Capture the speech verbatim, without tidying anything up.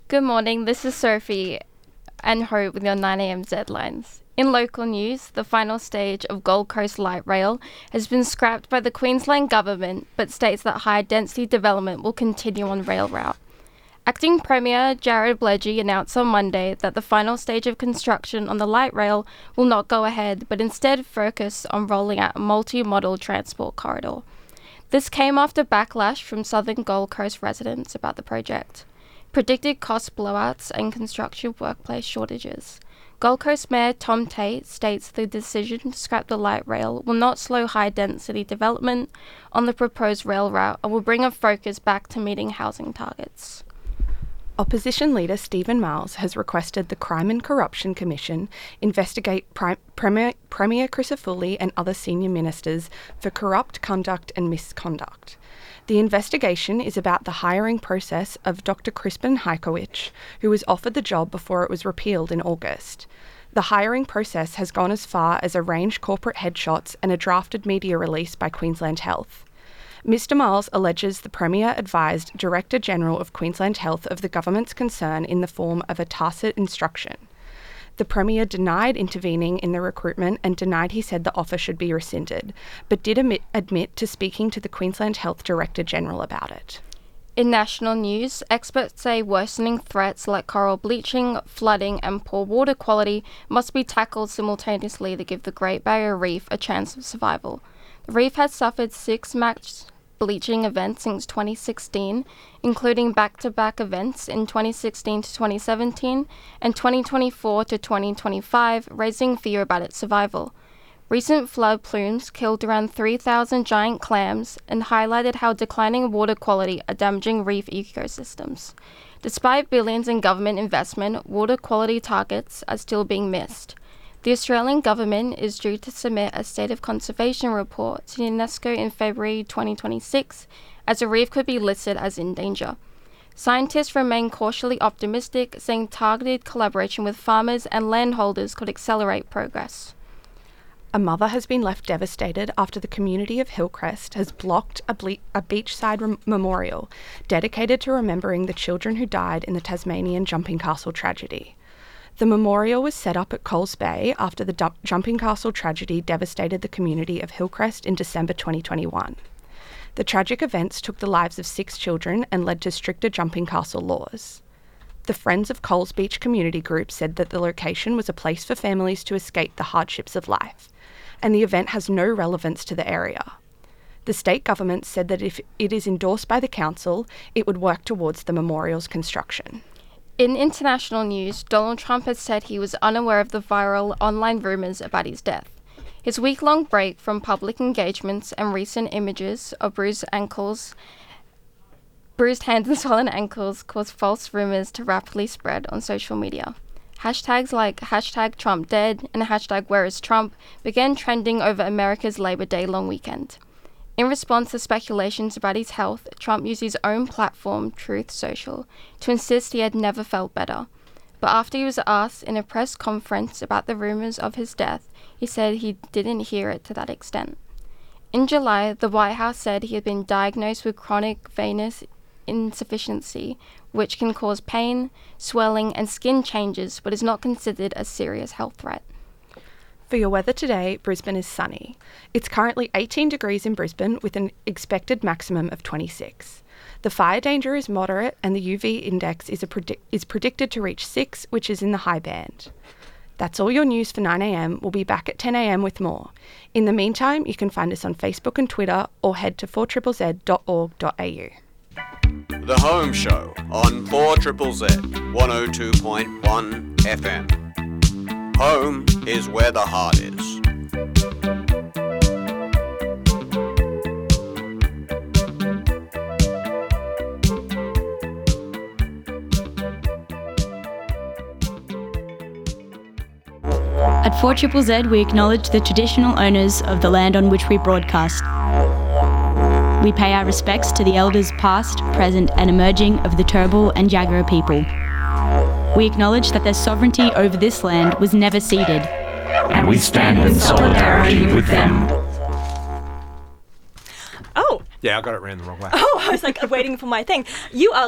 Good morning, this is Sophie and Hope with your nine a.m. Zlines. In local news, the final stage of Gold Coast Light Rail has been scrapped by the Queensland Government, but states that high-density development will continue on rail route. Acting Premier Jared Bledgy announced on Monday that the final stage of construction on the light rail will not go ahead, but instead focus on rolling out a multi-modal transport corridor. This came after backlash from southern Gold Coast residents about the project, predicted cost blowouts and construction workplace shortages. Gold Coast Mayor Tom Tate states the decision to scrap the light rail will not slow high-density development on the proposed rail route and will bring a focus back to meeting housing targets. Opposition leader Stephen Miles has requested the Crime and Corruption Commission investigate Pri- Premier, Premier Crisafulli and other senior ministers for corrupt conduct and misconduct. The investigation is about the hiring process of Doctor Crispin Hajkowicz, who was offered the job before it was repealed in August. The hiring process has gone as far as arranged corporate headshots and a drafted media release by Queensland Health. Mister Miles alleges the Premier advised Director General of Queensland Health of the government's concern in the form of a tacit instruction. The Premier denied intervening in the recruitment and denied he said the offer should be rescinded, but did admit, admit to speaking to the Queensland Health Director General about it. In national news, experts say worsening threats like coral bleaching, flooding and poor water quality must be tackled simultaneously to give the Great Barrier Reef a chance of survival. The reef has suffered six mass bleaching events since twenty sixteen, including back-to-back events in twenty sixteen to twenty seventeen and twenty twenty-four to twenty twenty-five, raising fear about its survival. Recent flood plumes killed around three thousand giant clams and highlighted how declining water quality are damaging reef ecosystems. Despite billions in government investment, water quality targets are still being missed. The Australian government is due to submit a State of Conservation report to UNESCO in February twenty twenty-six, as the reef could be listed as in danger. Scientists remain cautiously optimistic, saying targeted collaboration with farmers and landholders could accelerate progress. A mother has been left devastated after the community of Hillcrest has blocked a, ble- a beachside rem- memorial dedicated to remembering the children who died in the Tasmanian Jumping Castle tragedy. The memorial was set up at Coles Bay after the du- Jumping Castle tragedy devastated the community of Hillcrest in December twenty twenty-one. The tragic events took the lives of six children and led to stricter Jumping Castle laws. The Friends of Coles Beach community group said that the location was a place for families to escape the hardships of life, and the event has no relevance to the area. The state government said that if it is endorsed by the council, it would work towards the memorial's construction. In international news, Donald Trump has said he was unaware of the viral online rumours about his death. His week-long break from public engagements and recent images of bruised ankles, bruised hands and swollen ankles caused false rumours to rapidly spread on social media. Hashtags like hashtag Trump dead and hashtag where is Trump began trending over America's Labor Day long weekend. In response to speculations about his health, Trump used his own platform, Truth Social, to insist he had never felt better. But after he was asked in a press conference about the rumors of his death, he said he didn't hear it to that extent. In July, the White House said he had been diagnosed with chronic venous insufficiency, which can cause pain, swelling, and skin changes, but is not considered a serious health threat. For your weather today, Brisbane is sunny. It's currently eighteen degrees in Brisbane with an expected maximum of twenty-six. The fire danger is moderate and the U V index is, a predi- is predicted to reach six, which is in the high band. That's all your news for nine a.m. We'll be back at ten a.m. with more. In the meantime, you can find us on Facebook and Twitter or head to four Z Z Z dot org dot a u. The Home Show on four Z Z Z one oh two point one F M. Home is where the heart is. At four Z Z Z, we acknowledge the traditional owners of the land on which we broadcast. We pay our respects to the elders past, present and emerging of the Turrbal and Jagera people. We acknowledge that their sovereignty over this land was never ceded. And we stand in solidarity with them. Oh. Yeah, I got it around the wrong way. Oh, I was like waiting for my thing. You are